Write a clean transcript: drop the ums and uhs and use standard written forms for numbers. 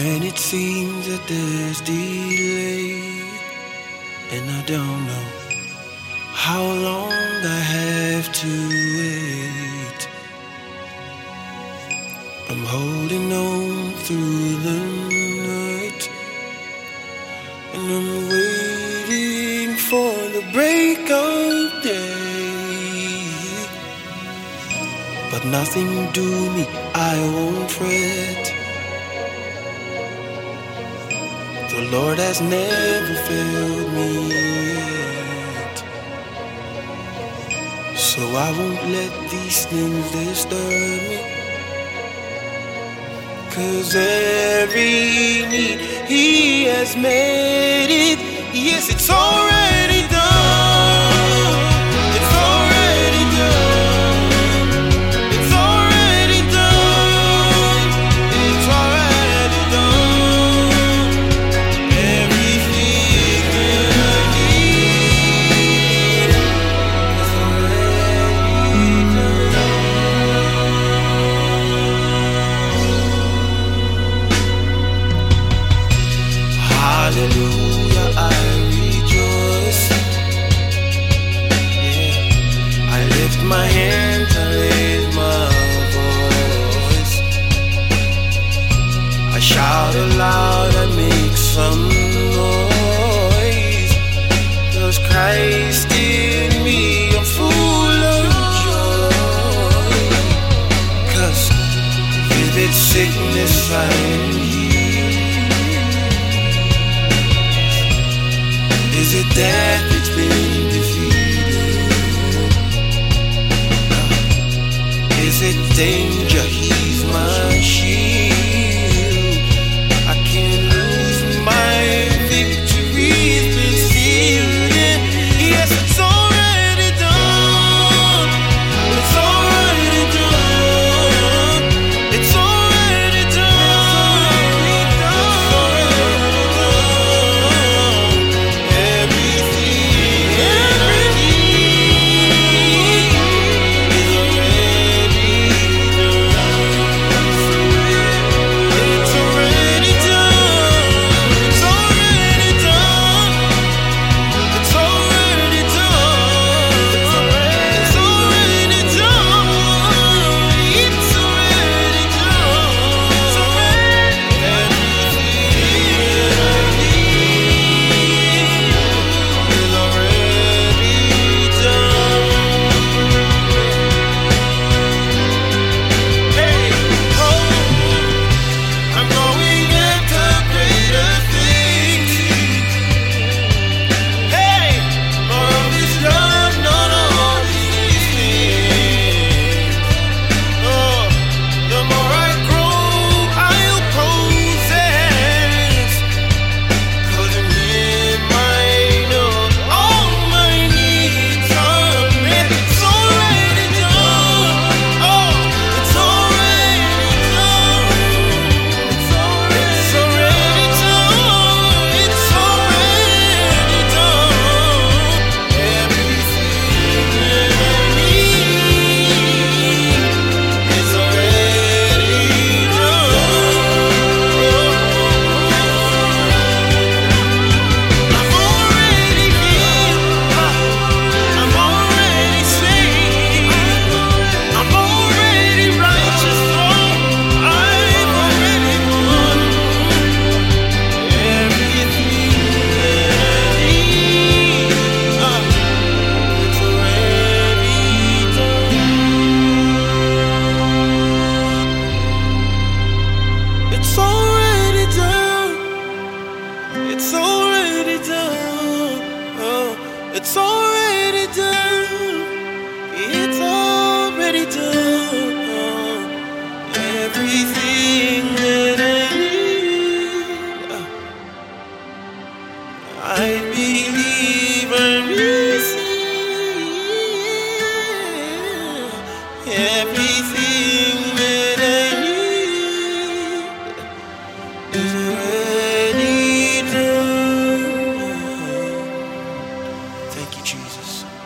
When it seems that there's delay, and I don't know how long I have to wait, I'm holding on through the night, and I'm waiting for the break of day. But nothing do me, I won't fret. The Lord has never failed me yet. So I won't let these things disturb me, 'cause every need He has made it. Yes, it's already done. It's already done. It's already done. It's already done. Everything that I need is already done. Hallelujah, I rejoice. Yeah. I lift my hands, I raise my voice. I shout aloud, I make some noise. 'Cause Christ in me, I'm full of joy. 'Cause vivid sickness I am healed. Is it death that's been defeated? Is it danger? He's my shield. I can't lose my victory's been sealed. Yeah. Yes, it's already done. It's already done. It's already done. It's already done. Everything is already Thank you, Jesus.